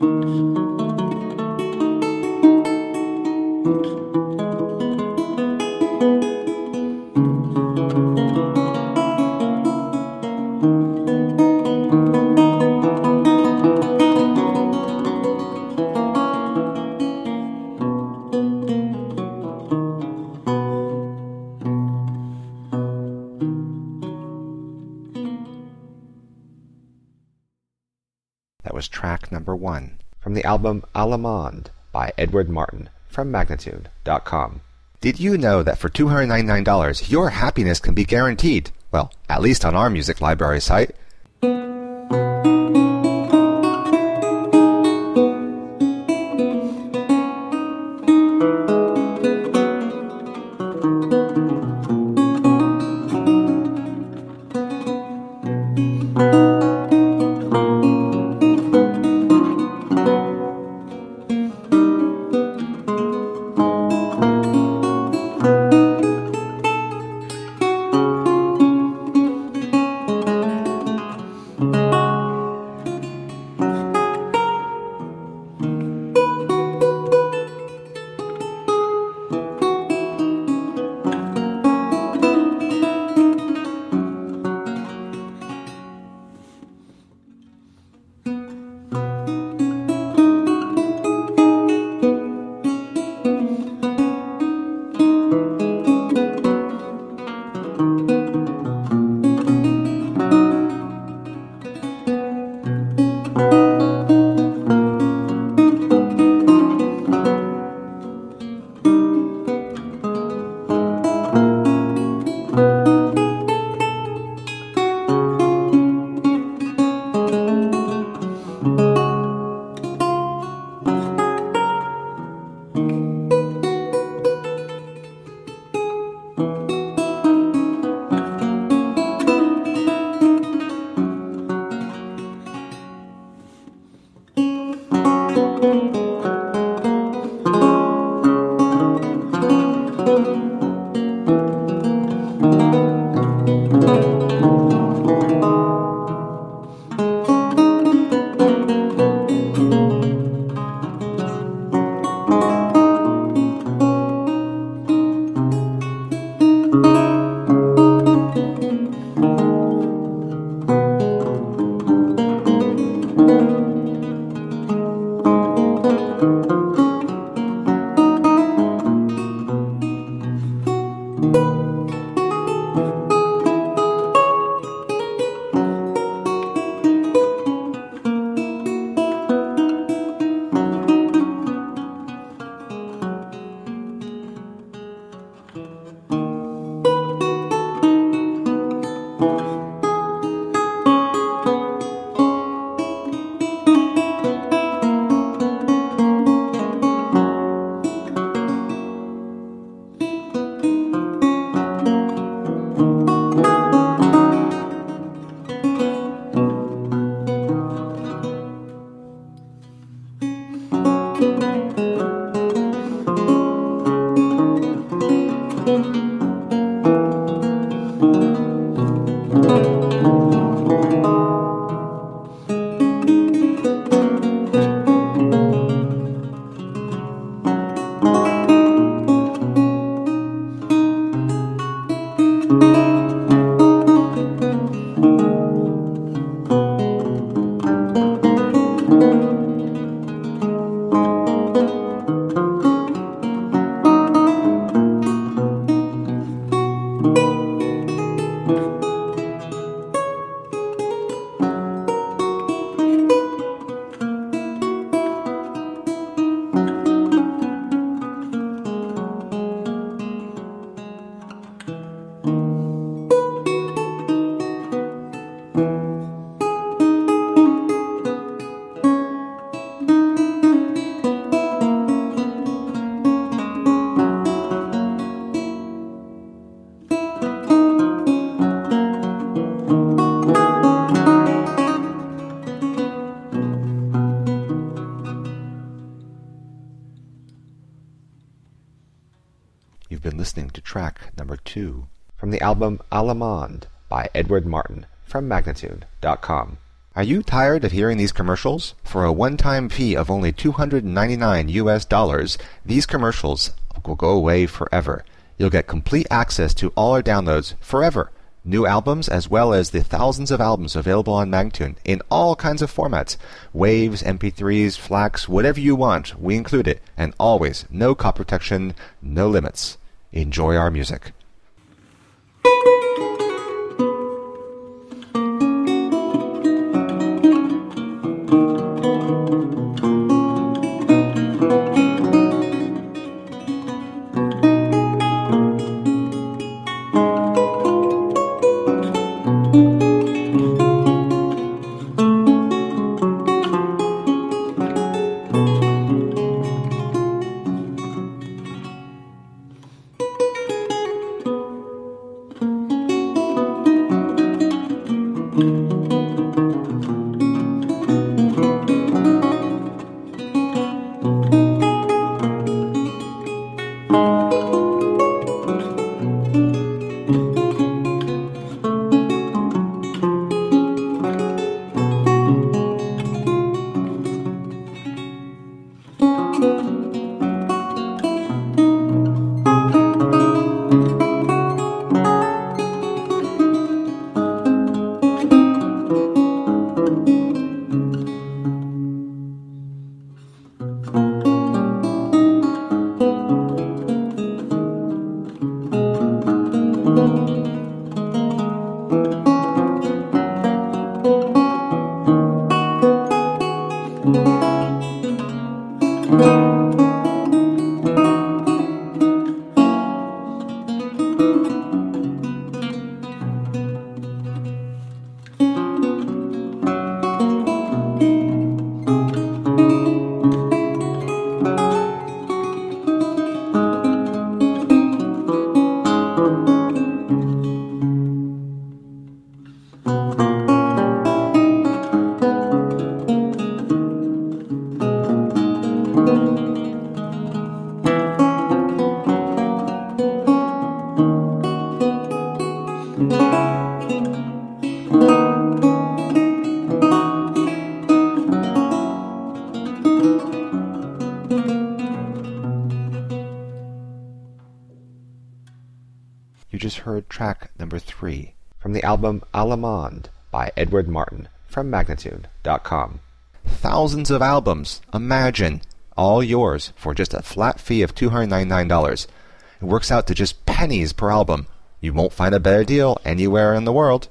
That was track number 1 from the album Allemande by Edward Martin from Magnitude.com. Did you know that for $299 your happiness can be guaranteed? Well, at least on our music library site. You've been listening to track number 2 from the album Allemande by Edward Martin from Magnitude.com. Are you tired of hearing these commercials? For a one-time fee of only $299, these commercials will go away forever. You'll get complete access to all our downloads forever. New albums as well as the thousands of albums available on Magnatune in all kinds of formats. Waves, MP3s, FLACs, whatever you want, we include it. And always, no copy protection, no limits. Enjoy our music. You just heard track number 3 from the album Allemande by Edward Martin from Magnatune.com. Thousands of albums, imagine, all yours for just a flat fee of $299. It works out to just pennies per album. You won't find a better deal anywhere in the world.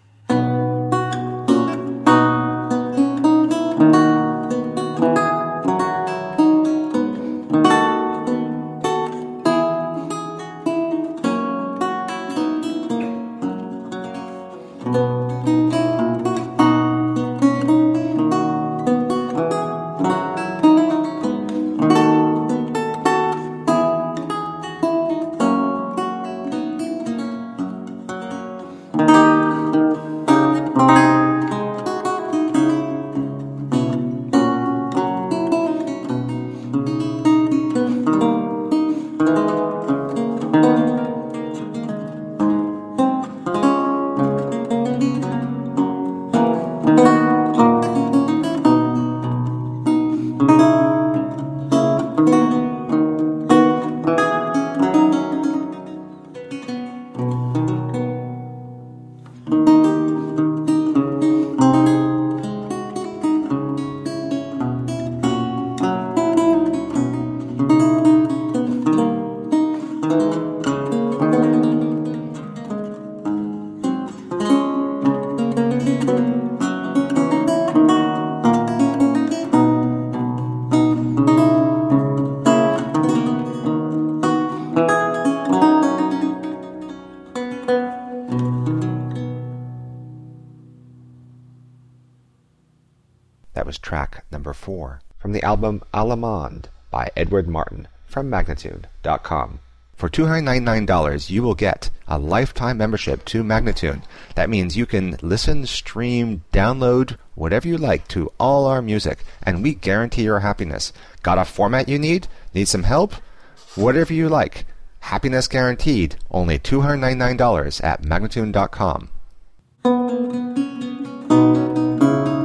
That was track number 4 from the album Allemande by Edward Martin from Magnatune.com. For $299, you will get a lifetime membership to Magnatune. That means you can listen, stream, download, whatever you like to all our music, and we guarantee your happiness. Got a format you need? Need some help? Whatever you like. Happiness guaranteed. Only $299 at Magnatune.com.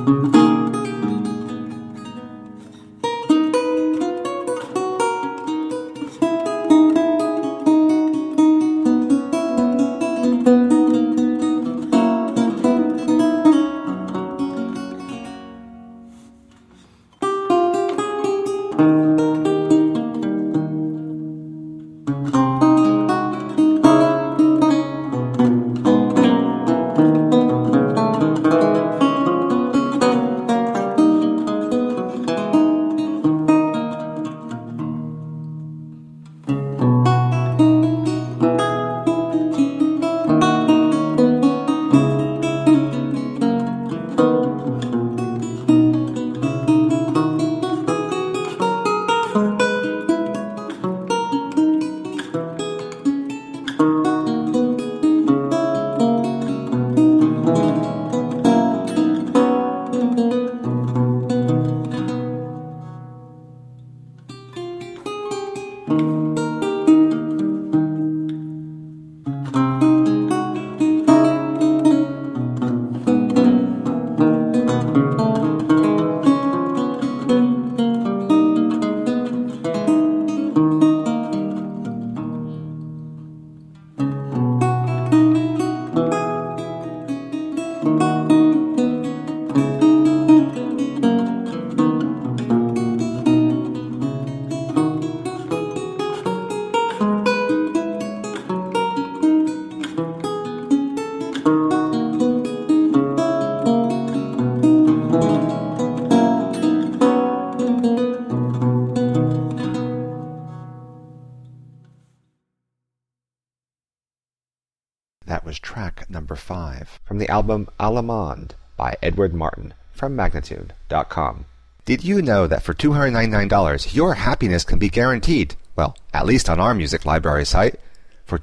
That was track number 5 from the album Allemande by Edward Martin from Magnitude.com. Did you know that for $299 your happiness can be guaranteed? Well, at least on our music library site. For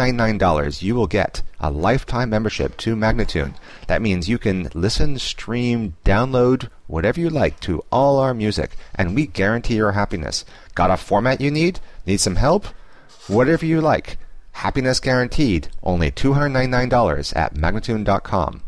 $299 you will get a lifetime membership to Magnitude. That means you can listen, stream, download, whatever you like to all our music, and we guarantee your happiness. Got a format you need? Need some help? Whatever you like. Happiness guaranteed. Only $299 at Magnitude.com.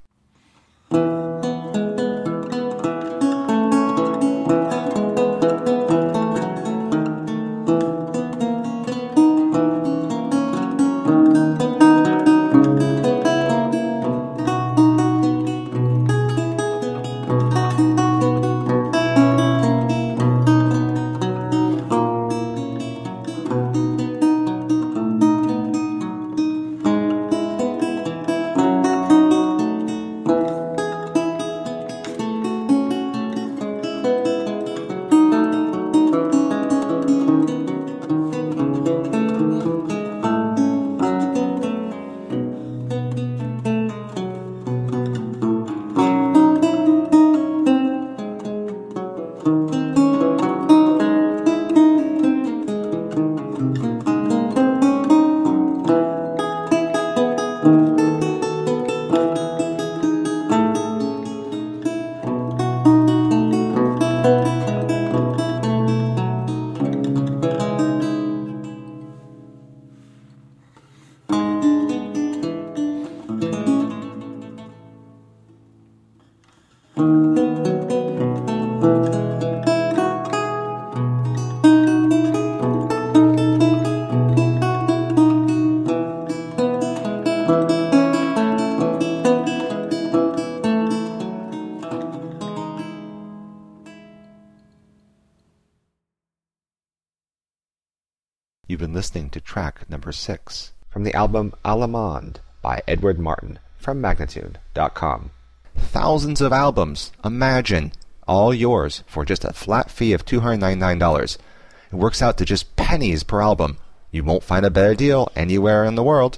You've been listening to track number 6 from the album Allemande by Edward Martin from Magnitude.com. Thousands of albums, imagine, all yours for just a flat fee of $299. It works out to just pennies per album. You won't find a better deal anywhere in the world.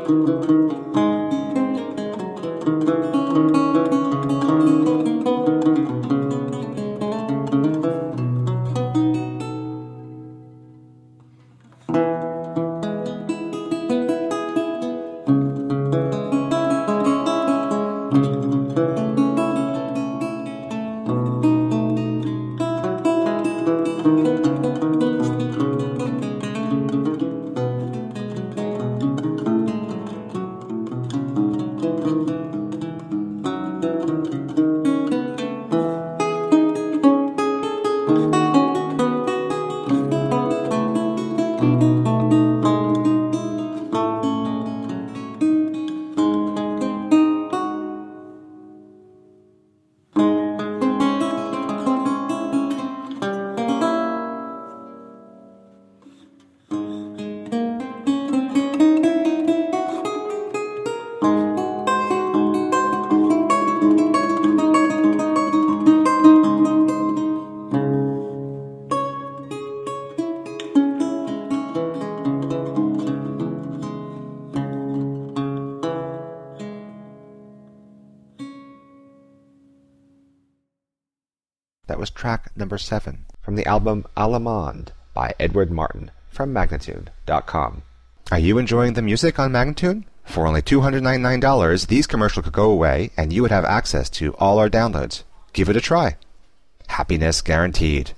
That was track number 7 from the album Allemande by Edward Martin from Magnitude.com. Are you enjoying the music on Magnitude? For only $299, these commercials could go away and you would have access to all our downloads. Give it a try. Happiness guaranteed.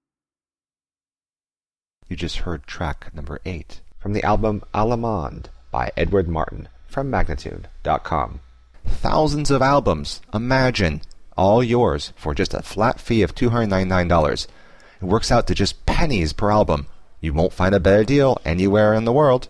You just heard track number 8 from the album Allemande by Edward Martin from Magnitude.com. Thousands of albums, imagine, all yours for just a flat fee of $299. It works out to just pennies per album. You won't find a better deal anywhere in the world.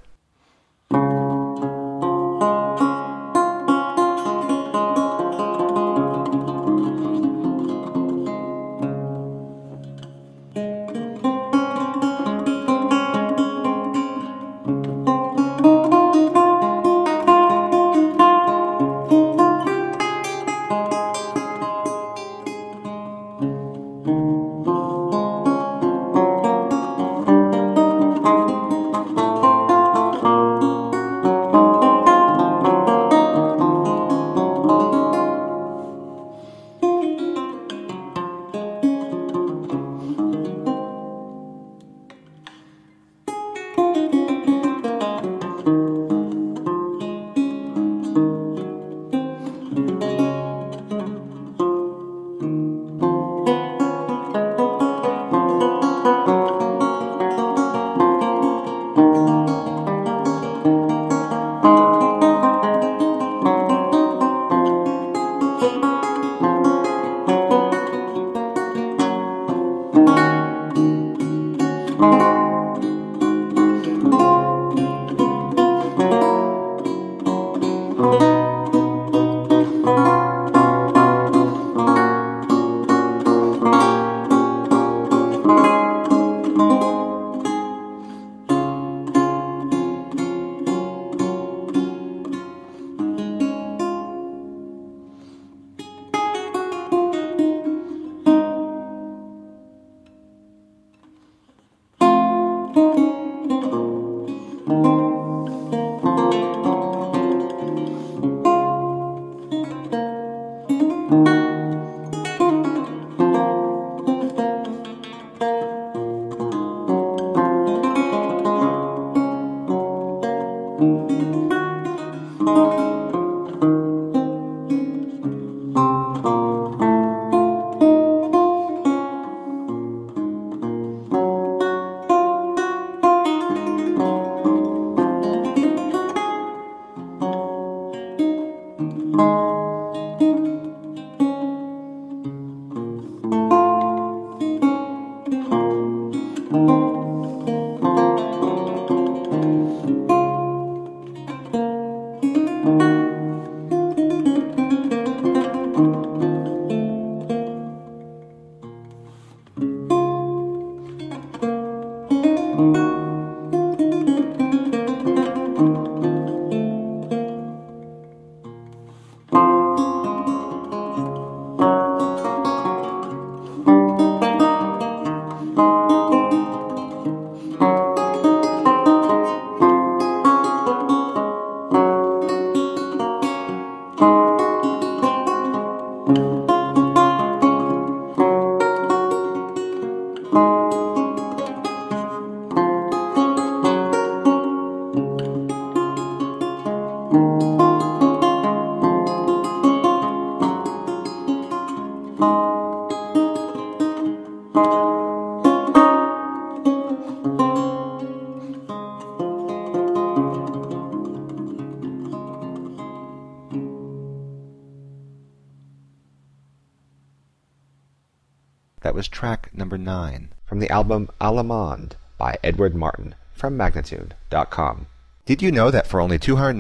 That was track number 9 from the album Allemande by Edward Martin from Magnitude.com. Did you know that for only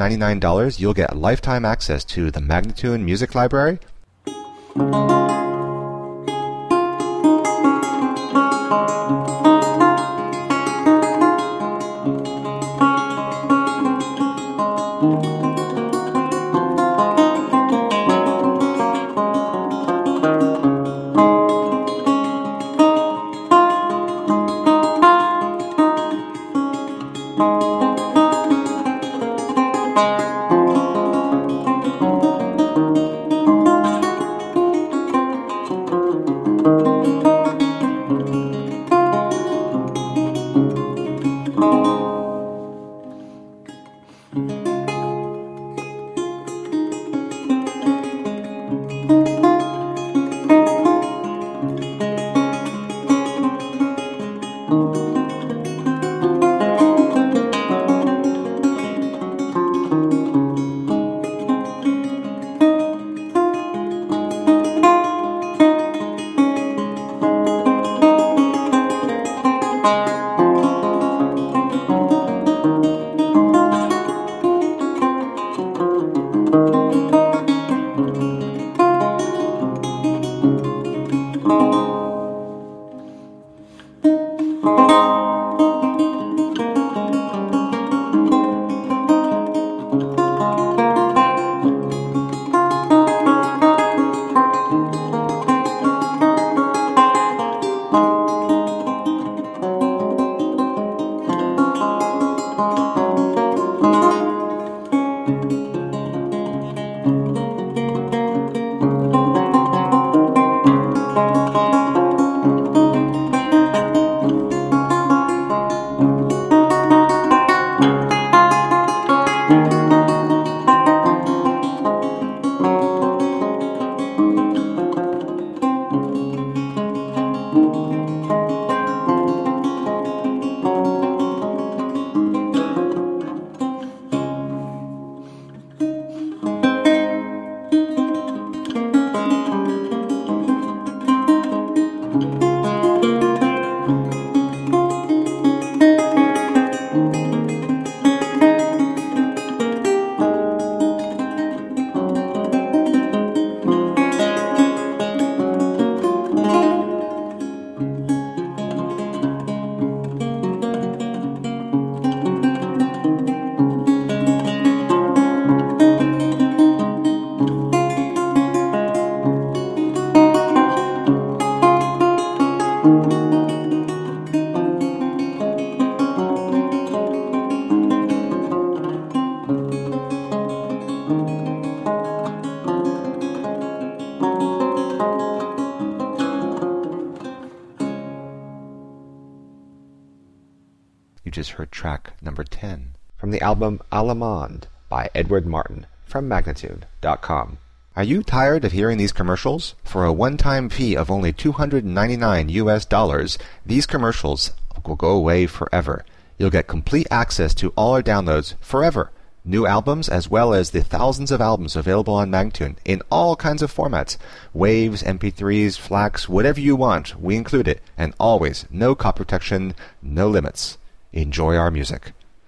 $299 you'll get lifetime access to the Magnitude Music Library? just heard track number 10 from the album Allemande by Edward Martin from Magnitude.com. Are you tired of hearing these commercials? For a one-time fee of only $299, these commercials will go away forever. You'll get complete access to all our downloads forever. New albums as well as the thousands of albums available on Magnatune in all kinds of formats. Waves, MP3s, FLACs, whatever you want, we include it. And always, no copy protection, no limits. Enjoy our music.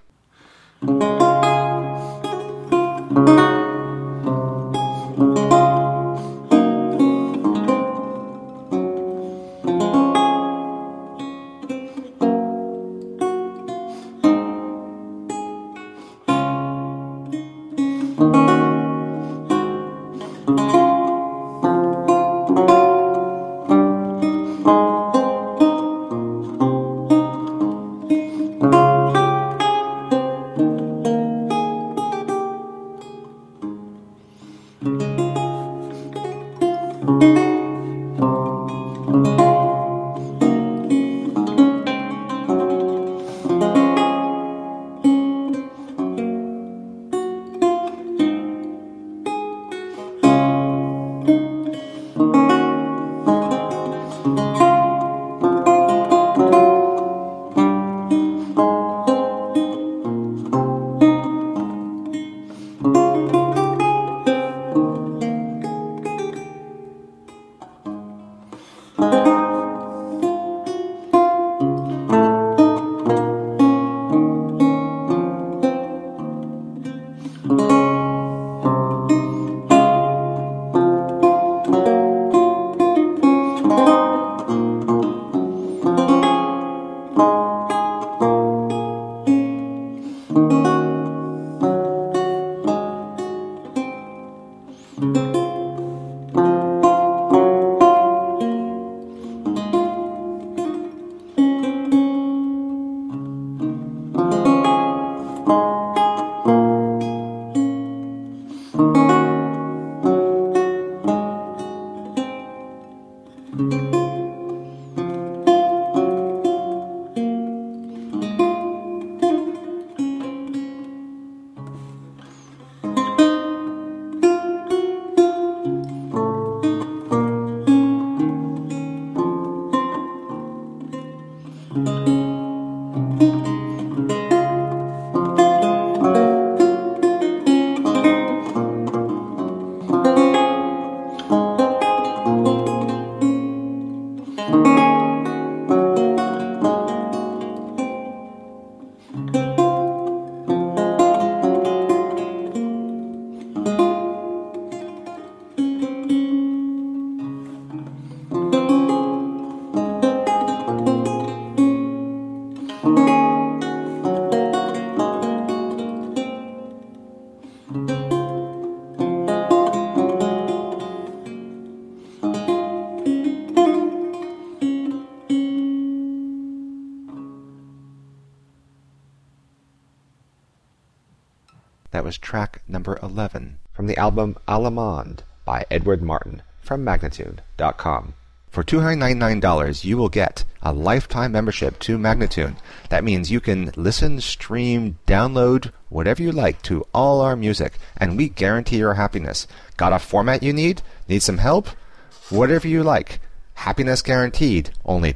That was track number 11 from the album Allemande by Edward Martin from Magnitude.com. For $299, you will get a lifetime membership to Magnatune. That means you can listen, stream, download, whatever you like to all our music, and we guarantee your happiness. Got a format you need? Need some help? Whatever you like. Happiness guaranteed. Only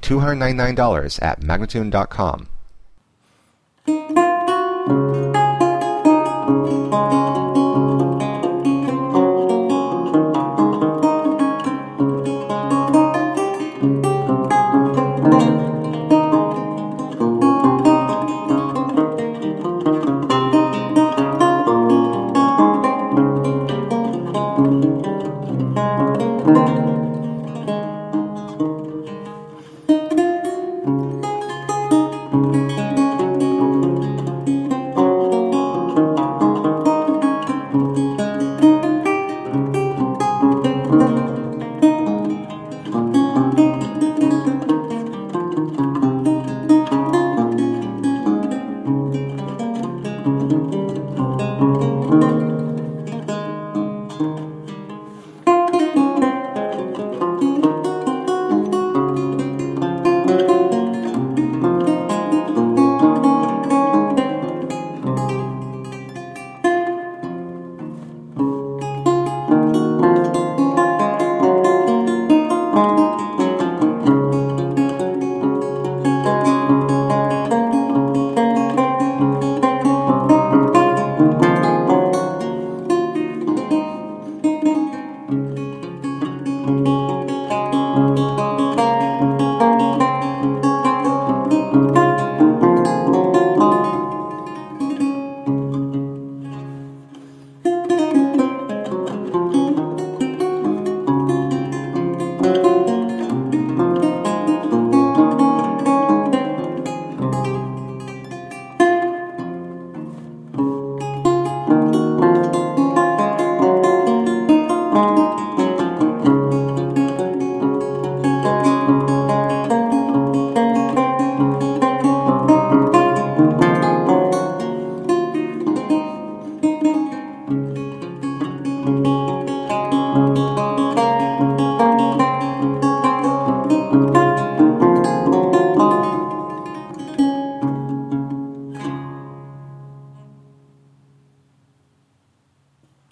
$299 at Magnatune.com.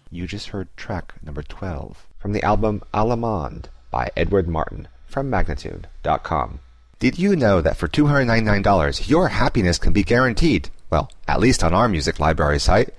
You just heard track number 12 from the album Allemande by Edward Martin from Magnitude.com. Did you know that for $299 your happiness can be guaranteed? Well, at least on our music library site.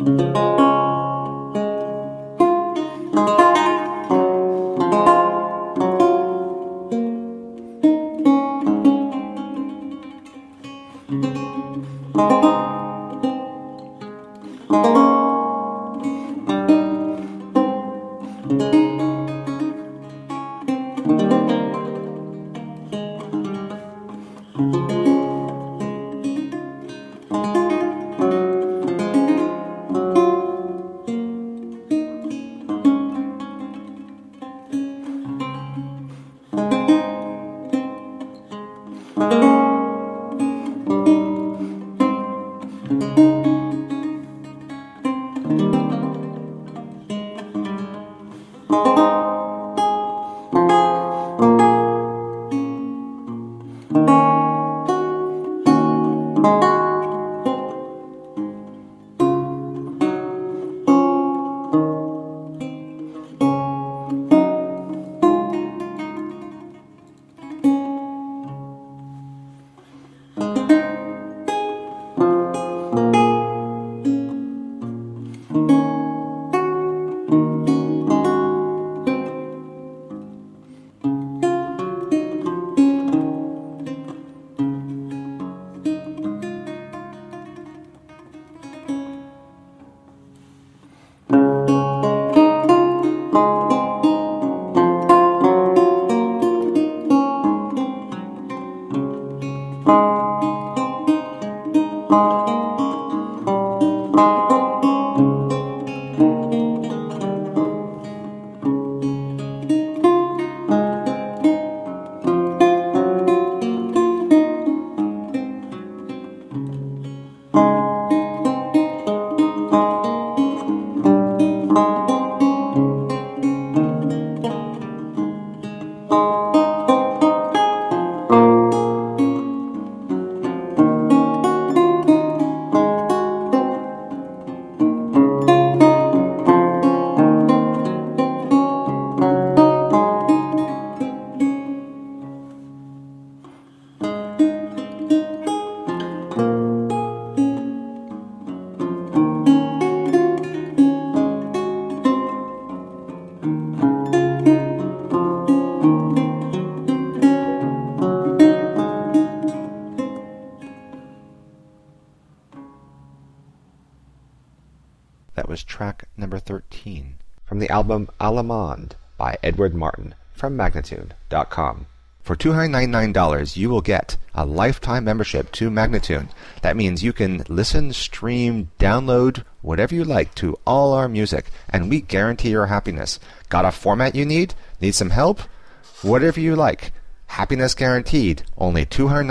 That was track number 13 from the album Allemande by Edward Martin from Magnitude.com. For $299, you will get a lifetime membership to Magnitude. That means you can listen, stream, download, whatever you like to all our music, and we guarantee your happiness. Got a format you need? Need some help? Whatever you like. Happiness guaranteed. Only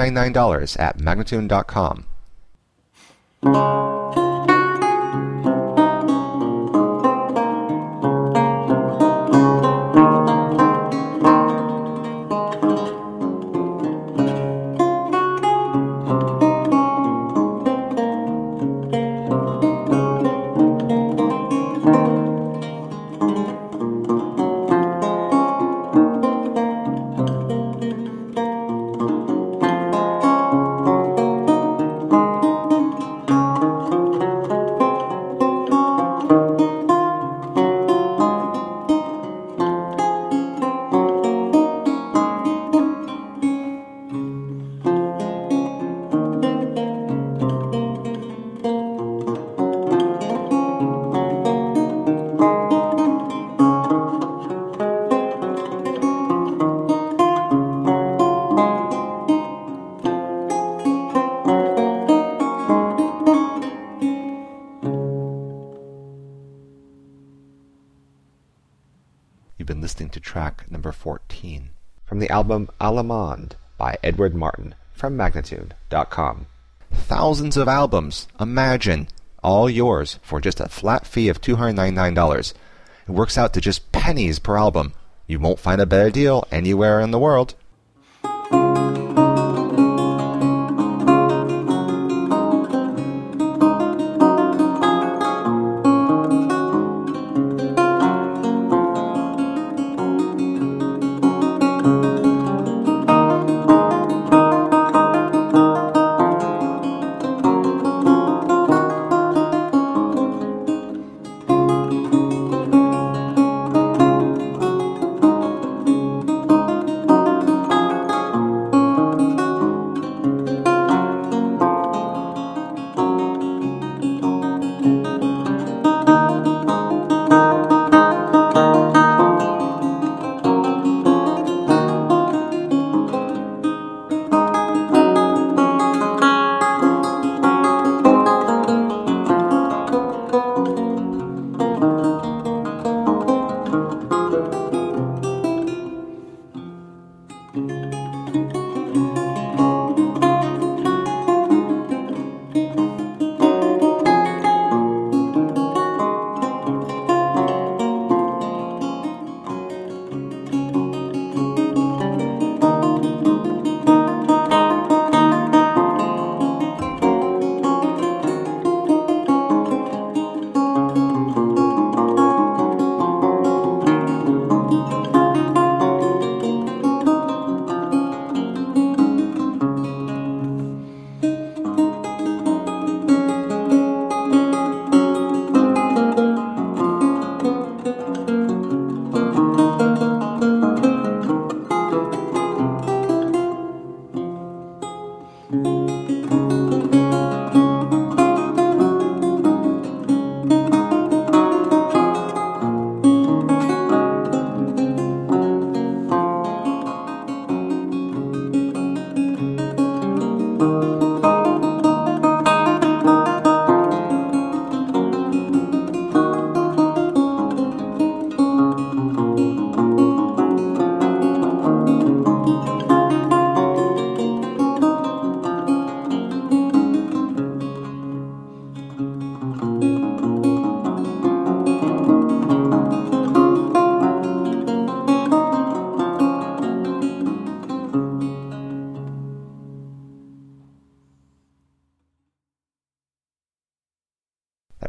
$299 at Magnitude.com. You've been listening to track number 14 from the album Allemande by Edward Martin from Magnitude.com. Thousands of albums, imagine, all yours for just a flat fee of $299. It works out to just pennies per album. You won't find a better deal anywhere in the world.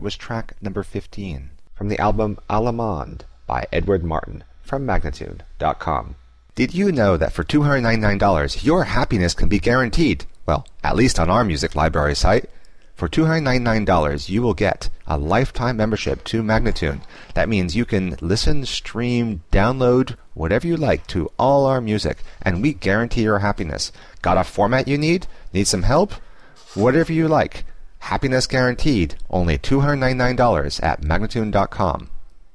was track number 15 from the album Allemande by Edward Martin from Magnitude.com. Did you know that for $299 your happiness can be guaranteed? Well, at least on our music library site. For $299 you will get a lifetime membership to Magnitude. That means you can listen, stream, download, whatever you like to all our music, and we guarantee your happiness. Got a format you need? Need some help? Whatever you like. Happiness guaranteed. Only $299 at Magnitude.com.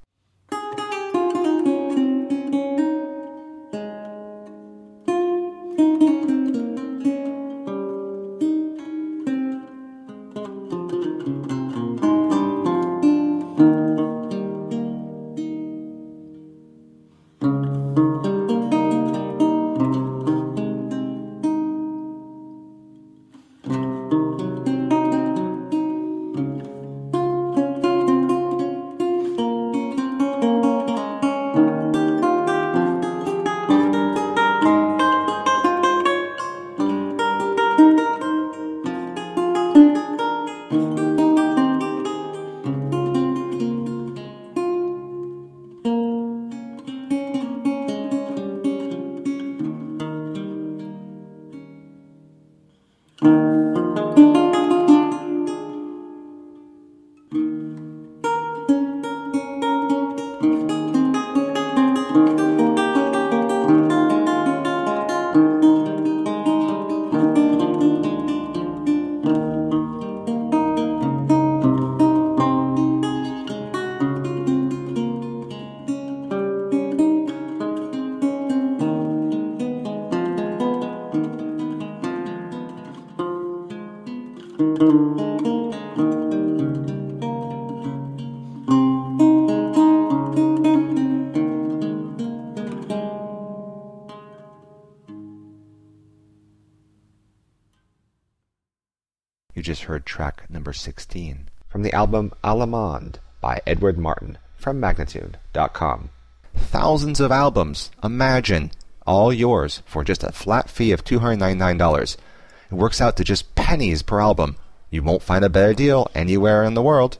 You just heard track number 16 from the album Allemande by Edward Martin from Magnitude.com. Thousands of albums, imagine, all yours for just a flat fee of $299. It works out to just pennies per album. You won't find a better deal anywhere in the world.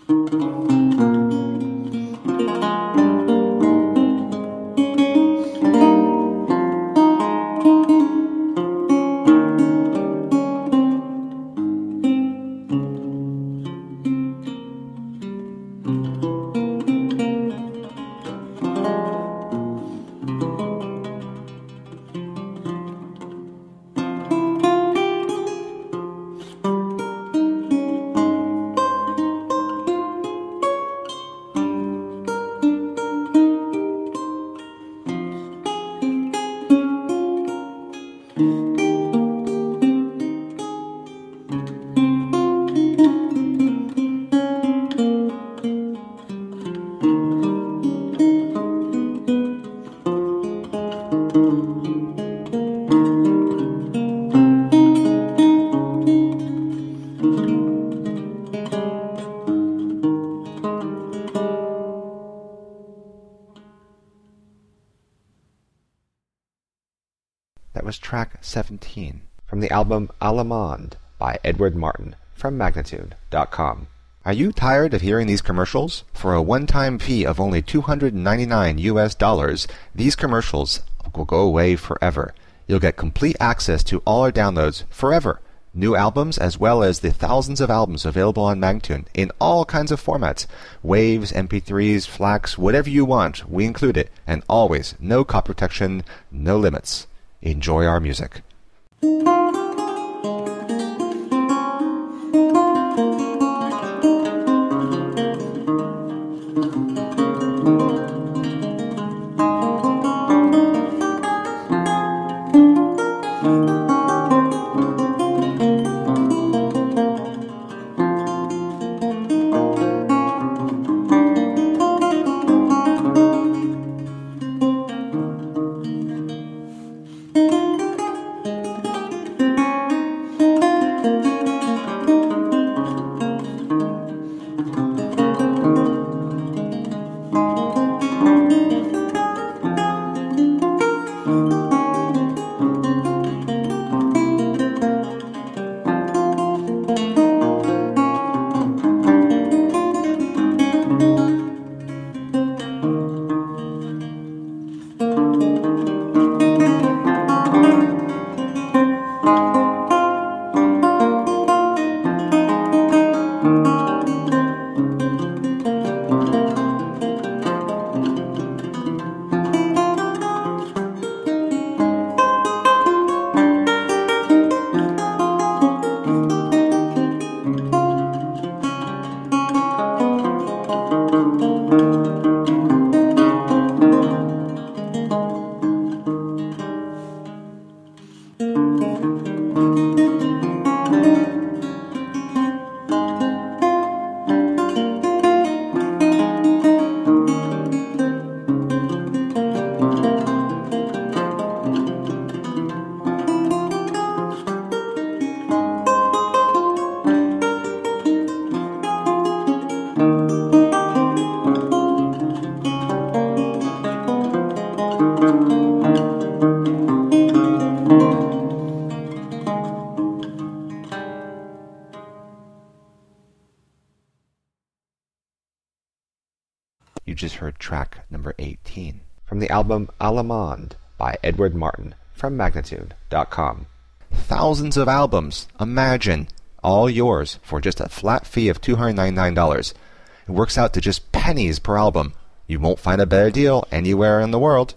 That was track 17 from the album Allemande by Edward Martin from Magnitude.com. Are you tired of hearing these commercials? For a one-time fee of only $299 US, these commercials will go away forever. You'll get complete access to all our downloads forever. New albums as well as the thousands of albums available on Magnitude in all kinds of formats. Waves, MP3s, FLACs, whatever you want, we include it. And always, no copy protection, no limits. Enjoy our music. You just heard track number 18 from the album Allemande by Edward Martin from Magnitude.com. Thousands of albums, imagine, all yours for just a flat fee of $299. It works out to just pennies per album. You won't find a better deal anywhere in the world.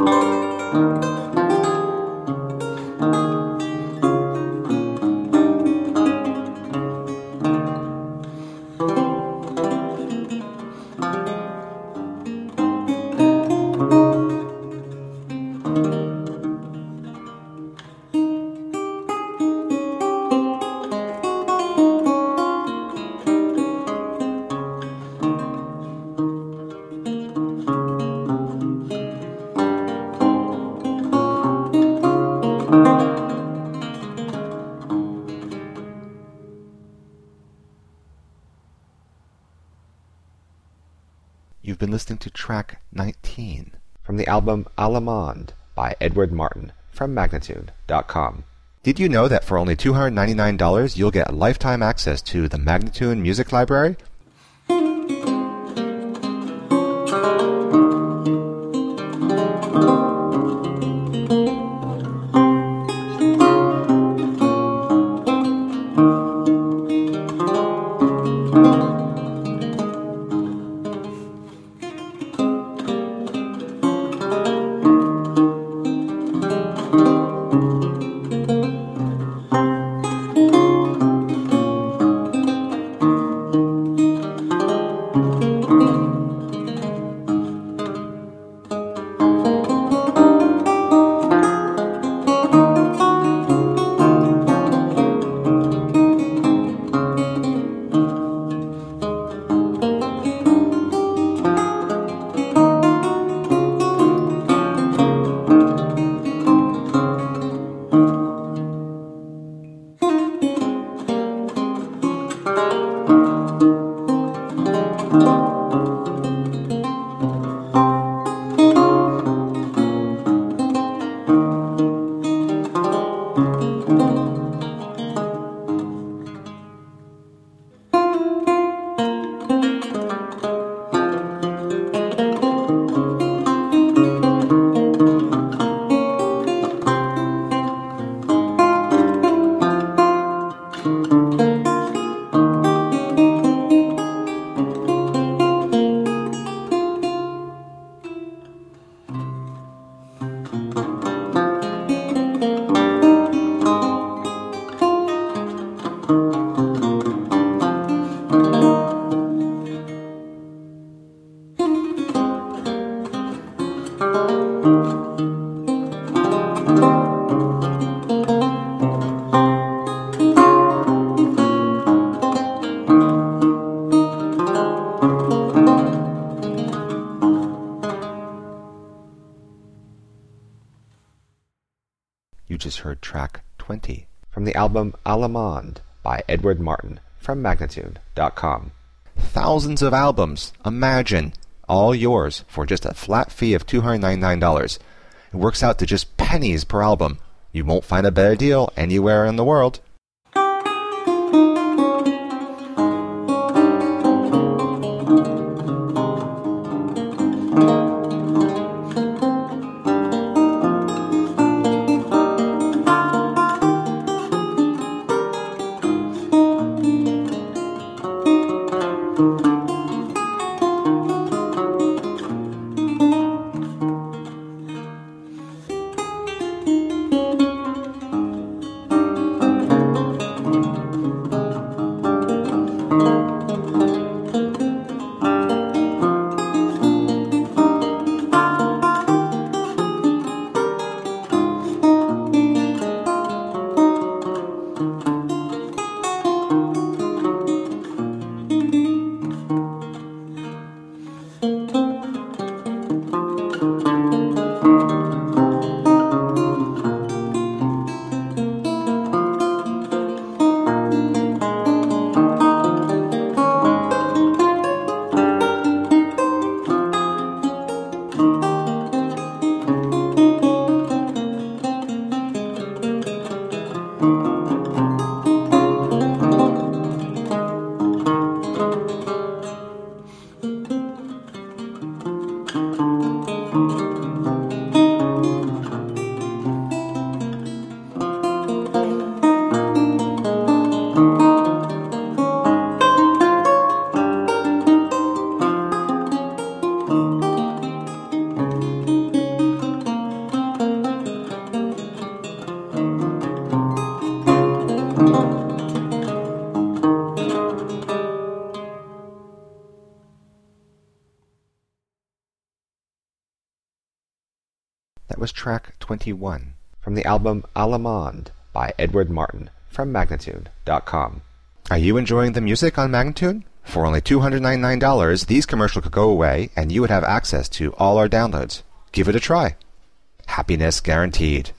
You've been listening to track 19 from the album Allemande by Edward Martin from Magnitude.com. Did you know that for only $299 you'll get lifetime access to the Magnitude Music Library? You just heard track 20 from the album Allemande by Edward Martin from Magnitude.com. Thousands of albums, imagine, all yours for just a flat fee of $299. It works out to just pennies per album. You won't find a better deal anywhere in the world. was track 21 from the album Allemande by Edward Martin from Magnitude.com. Are you enjoying the music on Magnitude? For only $299, these commercials could go away and you would have access to all our downloads. Give it a try. Happiness guaranteed.